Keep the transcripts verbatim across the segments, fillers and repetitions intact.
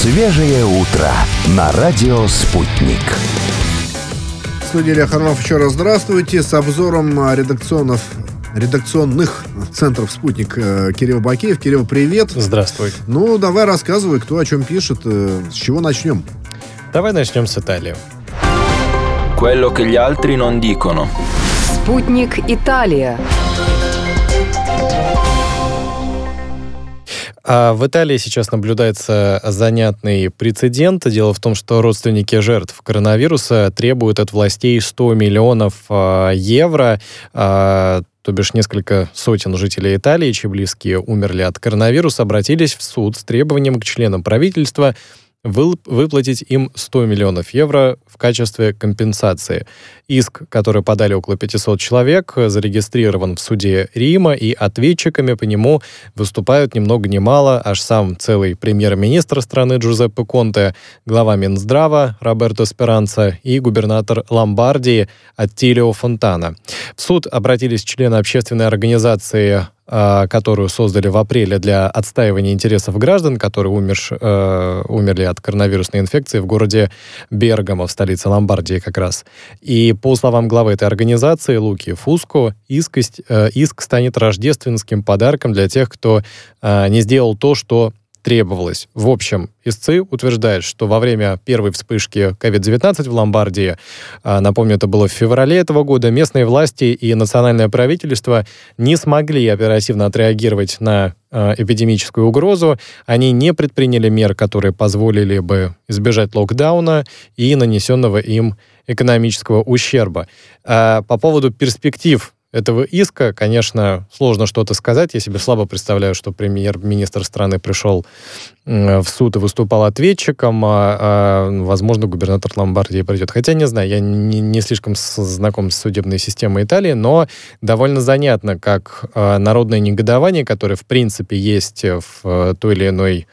Свежее утро на радио «Спутник». В студии Илья Харламов. Еще раз здравствуйте. С обзором редакционных, редакционных центров «Спутник» Кирилл Бакеев. Кирилл, привет. Здравствуй. Ну, давай рассказывай, кто о чем пишет. С чего начнем? Давай начнем с Италии. Quello che gli altri non dicono. Спутник Италия. А в Италии сейчас наблюдается занятный прецедент. Дело в том, что родственники жертв коронавируса требуют от властей сто миллионов евро, то бишь несколько сотен жителей Италии, чьи близкие умерли от коронавируса, обратились в суд с требованием к членам правительства выплатить им сто миллионов евро в качестве компенсации. Иск, который подали около пятьсот человек, зарегистрирован в суде Рима, и ответчиками по нему выступают ни много ни мало аж сам целый премьер-министр страны Джузеппе Конте, глава Минздрава Роберто Спиранца и губернатор Ломбардии Аттилио Фонтана. В суд обратились члены общественной организации, которую создали в апреле для отстаивания интересов граждан, которые умерш, э, умерли от коронавирусной инфекции в городе Бергамо, в столице Ломбардии как раз. И по словам главы этой организации Луки Фуско, иск, э, иск станет рождественским подарком для тех, кто э, не сделал то, что требовалось. В общем, истцы утверждают, что во время первой вспышки ковид девятнадцать в Ломбардии, напомню, это было в феврале этого года, местные власти и национальное правительство не смогли оперативно отреагировать на эпидемическую угрозу. Они не предприняли мер, которые позволили бы избежать локдауна и нанесенного им экономического ущерба. По поводу перспектив этого иска, конечно, сложно что-то сказать. Я себе слабо представляю, что премьер-министр страны пришел в суд и выступал ответчиком, а, а возможно, губернатор Ломбардии придет. Хотя, не знаю, я не, не слишком знаком с судебной системой Италии, но довольно занятно, как а, народное негодование, которое, в принципе, есть в той или иной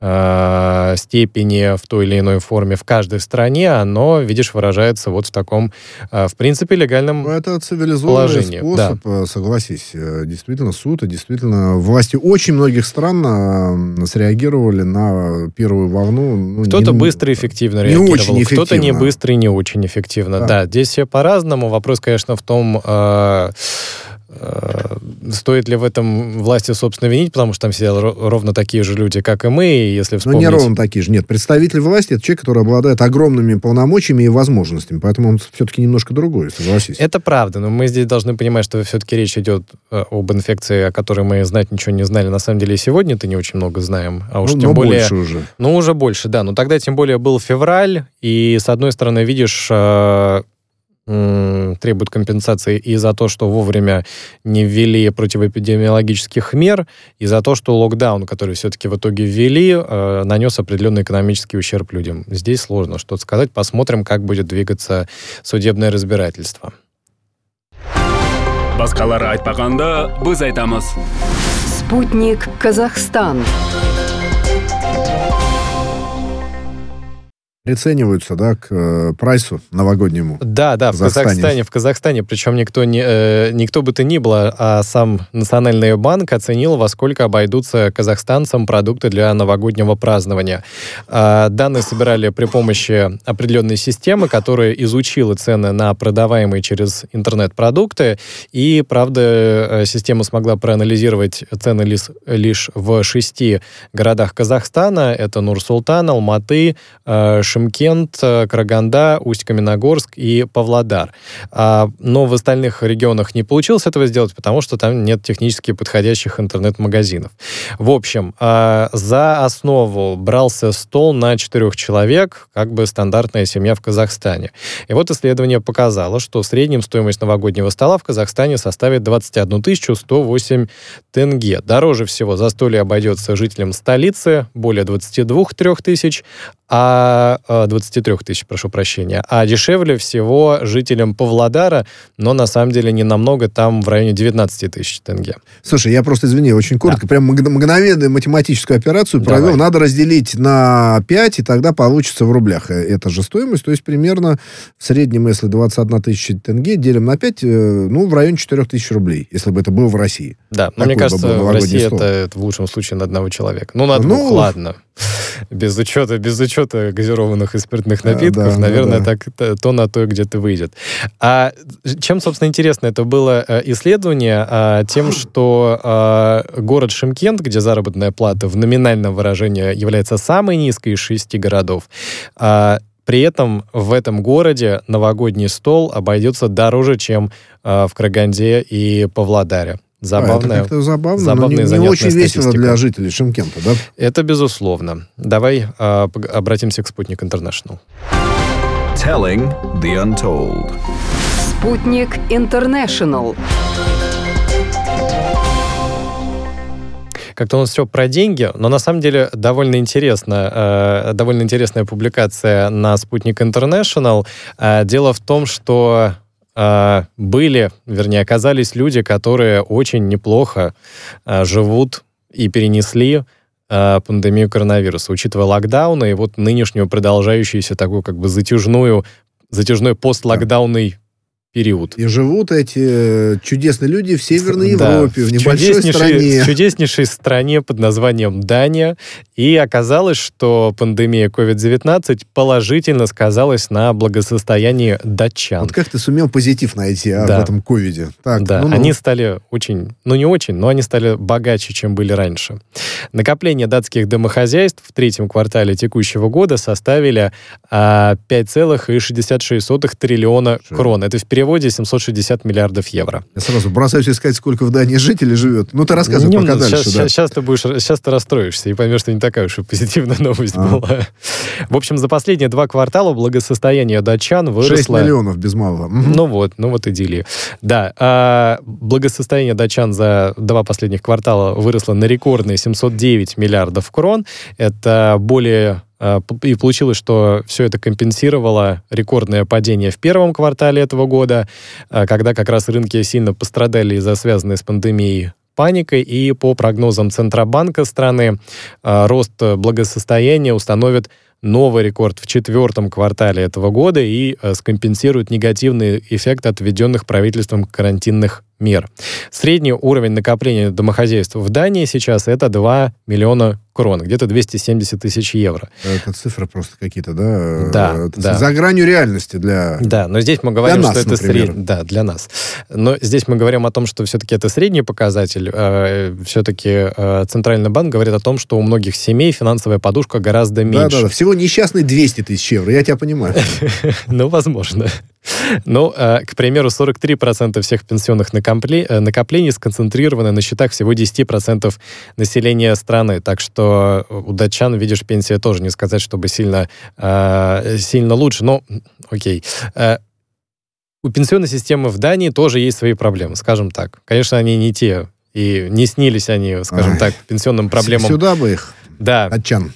а, степени, в той или иной форме в каждой стране, оно, видишь, выражается вот в таком, а, в принципе, легальном положении. Это цивилизованный способ, да. Согласись. Действительно, суд, и действительно, власти очень многих стран среагировали на первую волну. Ну, кто-то не, быстро и эффективно реагировал, очень эффективно. Кто-то не быстро и не очень эффективно. Да, да, здесь все по-разному. Вопрос, конечно, в том, э, э, стоит ли в этом власти, собственно, винить, потому что там сидят ровно такие же люди, как и мы, и если вспомнить... Ну, не ровно такие же, нет. Представитель власти — это человек, который обладает огромными полномочиями и возможностями, поэтому он все-таки немножко другой, согласись. Это правда, но мы здесь должны понимать, что все-таки речь идет об инфекции, о которой мы знать ничего не знали. На самом деле и сегодня-то не очень много знаем, а уж ну, тем но более... больше уже. Ну, уже больше, да. Но тогда, тем более, был февраль, и, с одной стороны, видишь, э, э, требуют компенсации и за то, что вовремя не ввели противоэпидемиологических мер, и за то, что локдаун, который все-таки в итоге ввели, э, нанес определенный экономический ущерб людям. Здесь сложно что-то сказать. Посмотрим, как будет двигаться судебное разбирательство. Баскалар айтпаганда біз айтамыз. Спутник Казахстан. Прицениваются, да, к э, прайсу новогоднему. Да, да, в Казахстане. Казахстане, в Казахстане, причем никто, не, э, никто бы то ни было, а сам Национальный банк оценил, во сколько обойдутся казахстанцам продукты для новогоднего празднования. Э, данные собирали при помощи определенной системы, которая изучила цены на продаваемые через интернет продукты, и, правда, система смогла проанализировать цены лишь, лишь в шести городах Казахстана. Это Нур-Султан, Алматы, э, Шымкент, Караганда, Усть-Каменогорск и Павлодар. А, но в остальных регионах не получилось этого сделать, потому что там нет технически подходящих интернет-магазинов. В общем, а, за основу брался стол на четырех человек, как бы стандартная семья в Казахстане. И вот исследование показало, что в среднем стоимость новогоднего стола в Казахстане составит двадцать одну тысячу сто восемь тенге. Дороже всего застолье обойдется жителям столицы, более двадцать два - три тысяч, а двадцать три тысяч, прошу прощения, а дешевле всего жителям Павлодара, но на самом деле не намного, там в районе девятнадцать тысяч тенге. Слушай, я просто, извини, очень коротко, да. прям мгновенную математическую операцию Давай. провел. Надо разделить на пять, и тогда получится в рублях. Это же стоимость, то есть примерно в среднем, если двадцать одна тысяча тенге, делим на пять, ну, в районе четыре тысячи рублей, если бы это было в России. Да, но мне кажется, в России это, это в лучшем случае на одного человека. Ну, на двух, ну, ладно. без учета, без учета газированных и спиртных напитков, да, наверное, да, да. так то, то на то где-то выйдет. А чем, собственно, интересно это было исследование? Тем, что город Шымкент, где заработная плата в номинальном выражении является самой низкой из шести городов, при этом в этом городе новогодний стол обойдется дороже, чем в Караганде и Павлодаре. Забавная, а, это как-то забавно, забавная, но не, не очень весело статистика. для жителей Шымкента, да? Это безусловно. Давай э, обратимся к Спутник Интернешнл. Telling the Untold. Спутник Интернешнл. Как-то у нас все про деньги, но на самом деле довольно интересно, э, довольно интересная публикация на Спутник Интернешнл. Э, дело в том, что э, были, вернее, оказались люди, которые очень неплохо э, живут и перенесли э, пандемию коронавируса, учитывая локдауны и вот нынешнюю продолжающуюся такую как бы затяжную, затяжной постлокдаунный период. И живут эти чудесные люди в Северной Да, Европе, в в небольшой чудеснейшей- стране. В чудеснейшей стране под названием Дания. И оказалось, что пандемия ковид девятнадцать положительно сказалась на благосостоянии датчан. Вот как ты сумел позитив найти а, Да. в этом ковиде? Так, Да, ну-ну. они стали очень, ну не очень, но они стали богаче, чем были раньше. Накопления датских домохозяйств в третьем квартале текущего года составили а, пять целых шестьдесят шесть сотых триллиона Что? крон. Это в переводе семьсот шестьдесят миллиардов евро. Я сразу бросаюсь искать, сколько в Дании жителей живет. Ну, ты рассказывай Не, пока ну, дальше. Сейчас, да. сейчас ты будешь, сейчас ты расстроишься и поймешь, что не такая уж и позитивная новость А. была. В общем, за последние два квартала благосостояние датчан выросло... шесть миллионов без малого. Мгм. Ну вот, ну вот и дели. Да, а благосостояние датчан за два последних квартала выросло на рекордные семьсот девять миллиардов крон. Это более... И получилось, что все это компенсировало рекордное падение в первом квартале этого года, когда как раз рынки сильно пострадали из-за связанной с пандемией паникой, и по прогнозам Центробанка страны рост благосостояния установит новый рекорд в четвертом квартале этого года и скомпенсирует негативный эффект от введенных правительством карантинных мер. Средний уровень накопления домохозяйств в Дании сейчас это два миллиона крон, где-то двести семьдесят тысяч евро. Это цифры просто какие-то, да? Да, э, да. За гранью реальности для... Да, но здесь мы говорим, Для что нас, это например. средний... Да, для нас. Но здесь мы говорим о том, что все-таки это средний показатель. Э, все-таки э, Центральный банк говорит о том, что у многих семей финансовая подушка гораздо меньше. Да-да-да. Всего несчастные двести тысяч евро. Я тебя понимаю. Ну, возможно. Ну, э, к примеру, сорок три процента всех пенсионных накопле- э, накоплений сконцентрированы на счетах всего десять процентов населения страны. Так что у датчан, видишь, пенсия тоже не сказать, чтобы сильно, э, сильно лучше. Но, окей. Э, у пенсионной системы в Дании тоже есть свои проблемы, скажем так. Конечно, они не те, и не снились они, скажем Ай. так, пенсионным проблемам. Сюда бы их, Да. датчан.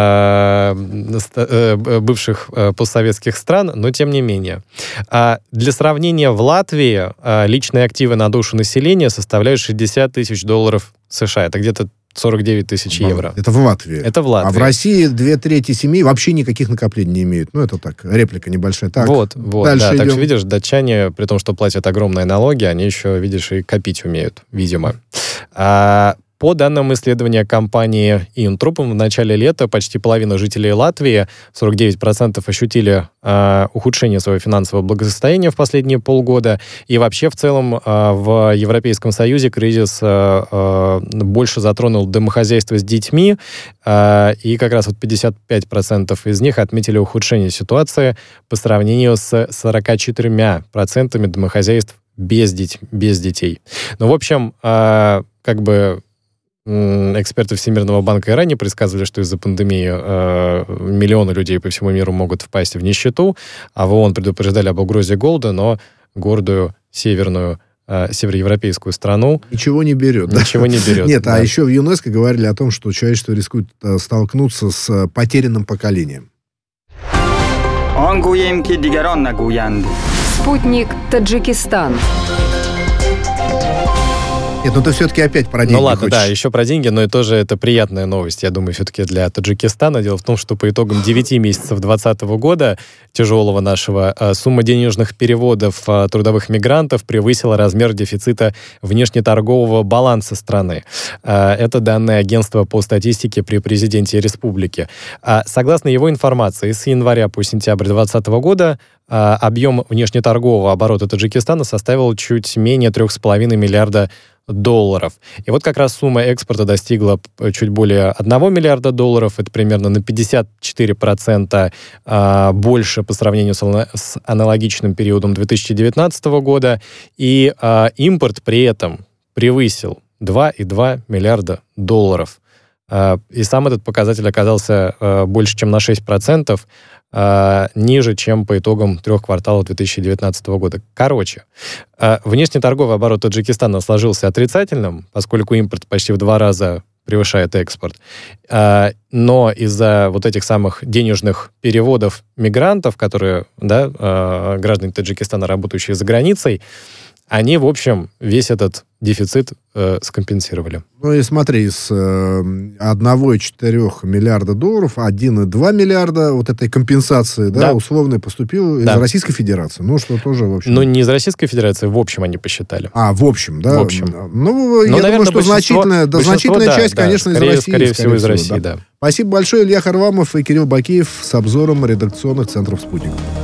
э, ста- э, бывших э, постсоветских стран, но тем не менее. А для сравнения, в Латвии э, личные активы на душу населения составляют шестьдесят тысяч долларов США. Это где-то сорок девять тысяч евро. Это в Латвии. Это в Латвии. А в России две трети семей вообще никаких накоплений не имеют. Ну, это так, реплика небольшая. Так, вот, вот, дальше да. Так идем. что, видишь, датчане, при том, что платят огромные налоги, они еще, видишь, и копить умеют, видимо. А по данным исследования компании Интрупом, в начале лета почти половина жителей Латвии, сорок девять процентов, ощутили э, ухудшение своего финансового благосостояния в последние полгода. И вообще, в целом, э, в Европейском Союзе кризис э, э, больше затронул домохозяйство с детьми. Э, и как раз вот пятьдесят пять процентов из них отметили ухудшение ситуации по сравнению с сорок четыре процентами домохозяйств без, деть, без детей. Ну, в общем, э, как бы... Эксперты Всемирного банка и ранее предсказывали, что из-за пандемии э, миллионы людей по всему миру могут впасть в нищету, а в ООН предупреждали об угрозе голода, но гордую северную, э, североевропейскую страну Ничего не берет. да? ничего не берет. Нет, да. а еще в ЮНЕСКО говорили о том, что человечество рискует э, столкнуться с э, потерянным поколением. Ангуем ки дигарон нагуянд. Спутник Таджикистан. Нет, ну ты все-таки опять про деньги Ну ладно, хочешь. да, еще про деньги, но и тоже это приятная новость, я думаю, все-таки для Таджикистана. Дело в том, что по итогам девяти месяцев двадцатого года, тяжелого нашего, сумма денежных переводов трудовых мигрантов превысила размер дефицита внешнеторгового баланса страны. Это данные агентства по статистике при президенте республики. Согласно его информации, с января по сентябрь двадцатого года объем внешнеторгового оборота Таджикистана составил чуть менее трех с половиной миллиарда долларов. И вот как раз сумма экспорта достигла чуть более одного миллиарда долларов. Это примерно на пятьдесят четыре процента а, больше по сравнению с, с аналогичным периодом две тысячи девятнадцатого года. И а, импорт при этом превысил два и два миллиарда долларов. А, и сам этот показатель оказался а, больше, чем на шесть процентов ниже, чем по итогам трех кварталов две тысячи девятнадцатого года. Короче, внешнеторговый оборот Таджикистана сложился отрицательным, поскольку импорт почти в два раза превышает экспорт. Но из-за вот этих самых денежных переводов мигрантов, которые, да, граждане Таджикистана, работающие за границей, они, в общем, весь этот дефицит э, скомпенсировали. Ну и смотри, с э, одного и четырёх миллиарда долларов один и два миллиарда вот этой компенсации, да, да. условно поступил из да. Российской Федерации. Ну, что тоже, в общем... Ну, не из Российской Федерации, в общем они посчитали. А, в общем, да? В общем. Ну, ну я наверное, думаю, что значительная, да, значительная да, часть, да, конечно, скорее, из России. Скорее всего, из всего, России, да. да. Спасибо большое, Илья Харламов и Кирилл Бакеев с обзором редакционных центров «Спутника».